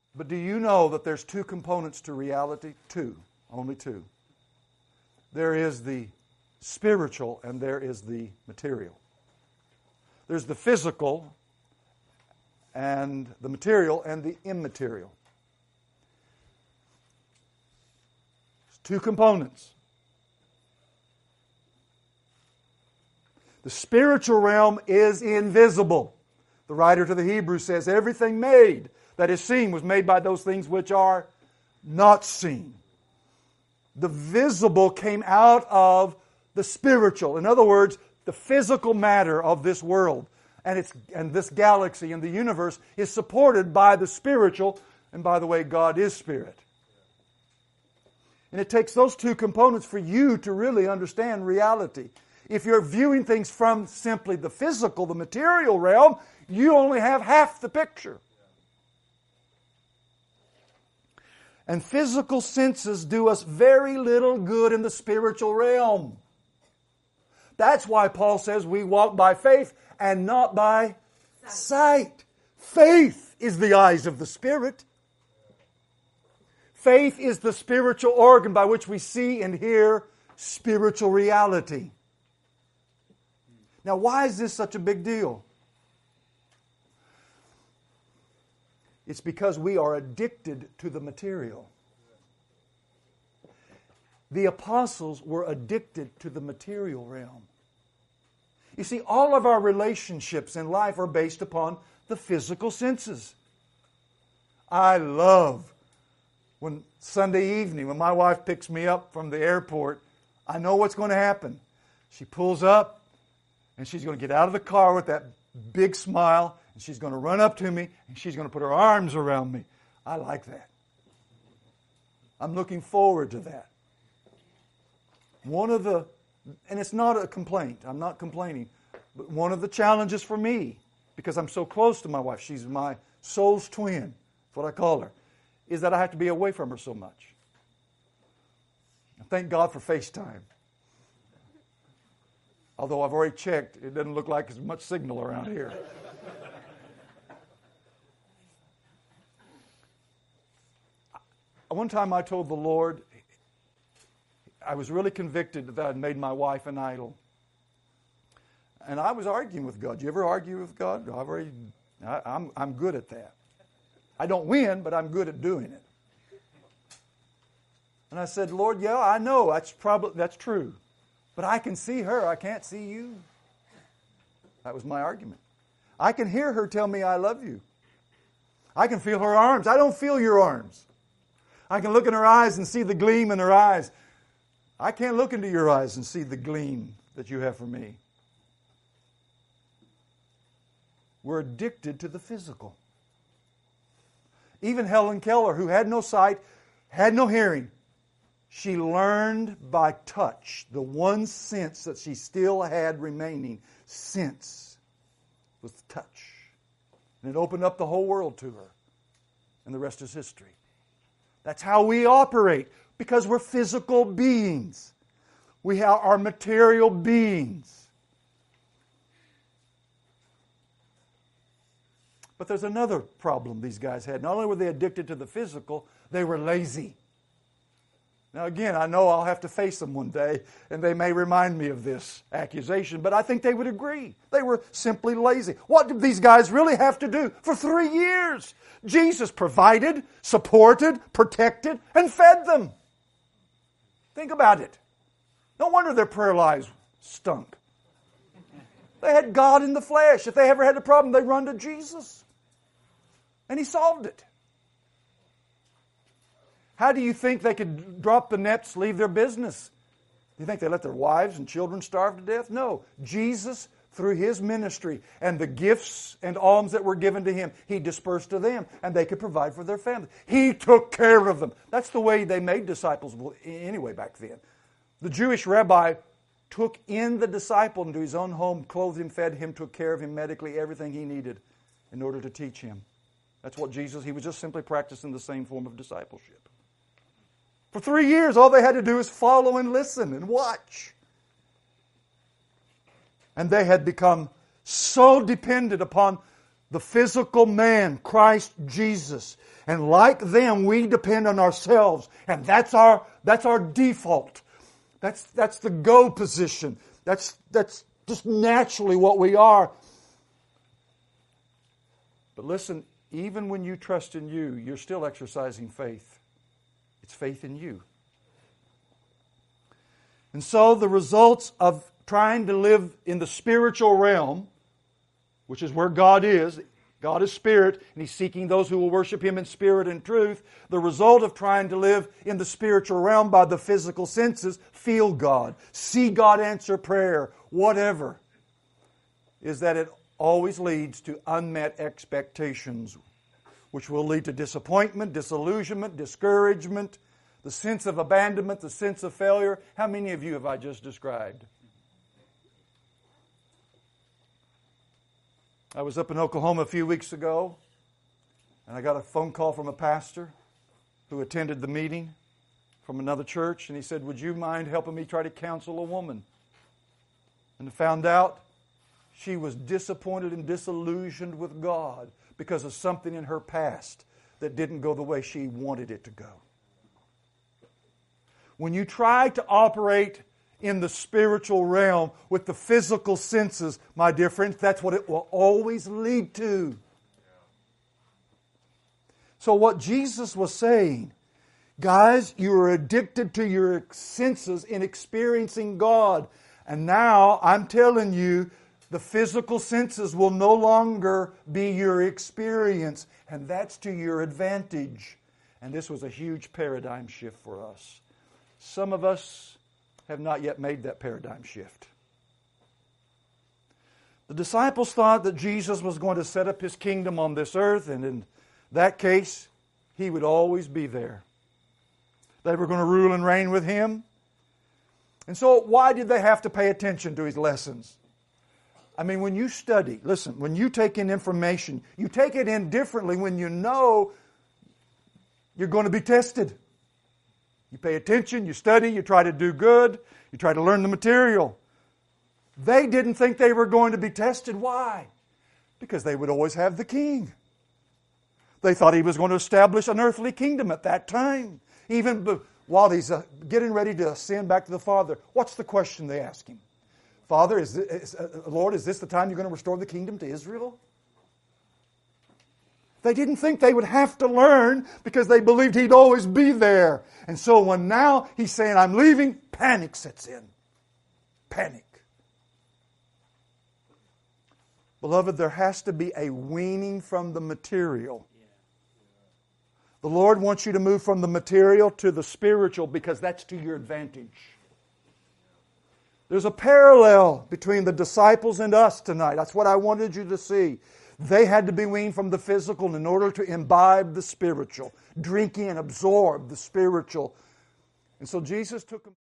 But do you know that there's two components to reality? Two. Only two. There is the spiritual and there is the material. There's the physical and the material and the immaterial. There's two components. The spiritual realm is invisible. The writer to the Hebrews says, everything made that is seen was made by those things which are not seen. The visible came out of the spiritual. In other words, the physical matter of this world and this galaxy and the universe is supported by the spiritual. And by the way, God is spirit. And it takes those two components for you to really understand reality. If you're viewing things from simply the physical, the material realm, you only have half the picture. And physical senses do us very little good in the spiritual realm. That's why Paul says we walk by faith and not by sight. Faith is the eyes of the Spirit. Faith is the spiritual organ by which we see and hear spiritual reality. Now, why is this such a big deal? It's because we are addicted to the material. The apostles were addicted to the material realm. You see, all of our relationships in life are based upon the physical senses. I love when Sunday evening, when my wife picks me up from the airport, I know what's going to happen. She pulls up, and she's going to get out of the car with that big smile, and she's going to run up to me, and she's going to put her arms around me. I like that. I'm looking forward to that. And it's not a complaint. I'm not complaining. But one of the challenges for me, because I'm so close to my wife, she's my soul's twin, that's what I call her, is that I have to be away from her so much. Thank God for FaceTime. Although I've already checked, it doesn't look like there's much signal around here. One time I told the Lord, I was really convicted that I'd made my wife an idol. And I was arguing with God. Do you ever argue with God? I'm good at that. I don't win, but I'm good at doing it. And I said, Lord, yeah, I know that's true. But I can see her, I can't see you. That was my argument. I can hear her tell me I love you. I can feel her arms. I don't feel your arms. I can look in her eyes and see the gleam in her eyes. I can't look into your eyes and see the gleam that you have for me. We're addicted to the physical. Even Helen Keller, who had no sight, had no hearing, she learned by touch, the one sense that she still had remaining, sense was touch. And it opened up the whole world to her. And the rest is history. That's how we operate, because we're physical beings. We are material beings. But there's another problem these guys had. Not only were they addicted to the physical, they were lazy. Now again, I know I'll have to face them one day, and they may remind me of this accusation, but I think they would agree. They were simply lazy. What did these guys really have to do for 3 years? Jesus provided, supported, protected, and fed them. Think about it. No wonder their prayer lives stunk. They had God in the flesh. If they ever had a problem, they run to Jesus. And He solved it. How do you think they could drop the nets, leave their business? Do you think they let their wives and children starve to death? No. Jesus, through His ministry and the gifts and alms that were given to Him, He dispersed to them, and they could provide for their family. He took care of them. That's the way they made disciples anyway back then. The Jewish rabbi took in the disciple into his own home, clothed him, fed him, took care of him medically, everything he needed in order to teach him. That's what Jesus, He was just simply practicing the same form of discipleship. For 3 years, all they had to do is follow and listen and watch. And they had become so dependent upon the physical man, Christ Jesus. And like them, we depend on ourselves. And that's our default. That's the go position. That's just naturally what we are. But listen, even when you trust in you, you're still exercising faith. It's faith in you. And so the results of trying to live in the spiritual realm, which is where God is spirit, and He's seeking those who will worship Him in spirit and truth. The result of trying to live in the spiritual realm by the physical senses, feel God, see God answer prayer, whatever, is that it always leads to unmet expectations, which will lead to disappointment, disillusionment, discouragement, the sense of abandonment, the sense of failure. How many of you have I just described? I was up in Oklahoma a few weeks ago, and I got a phone call from a pastor who attended the meeting from another church, and he said, "Would you mind helping me try to counsel a woman?" And I found out she was disappointed and disillusioned with God because of something in her past that didn't go the way she wanted it to go. When you try to operate in the spiritual realm with the physical senses, my dear friends, that's what it will always lead to. So what Jesus was saying, guys, you are addicted to your senses in experiencing God. And now I'm telling you, the physical senses will no longer be your experience. And that's to your advantage. And this was a huge paradigm shift for us. Some of us have not yet made that paradigm shift. The disciples thought that Jesus was going to set up His kingdom on this earth, and in that case, He would always be there. They were going to rule and reign with Him. And so why did they have to pay attention to His lessons? I mean, when you study, listen, when you take in information, you take it in differently when you know you're going to be tested. You pay attention, you study, you try to do good, you try to learn the material. They didn't think they were going to be tested. Why? Because they would always have the king. They thought He was going to establish an earthly kingdom at that time. Even while He's getting ready to ascend back to the Father, what's the question they ask Him? Father, Lord, is this the time you're going to restore the kingdom to Israel? They didn't think they would have to learn because they believed He'd always be there. And so when now He's saying, "I'm leaving," panic sets in. Panic. Beloved, there has to be a weaning from the material. The Lord wants you to move from the material to the spiritual because that's to your advantage. There's a parallel between the disciples and us tonight. That's what I wanted you to see. They had to be weaned from the physical in order to imbibe the spiritual, drink in, absorb the spiritual. And so Jesus took them.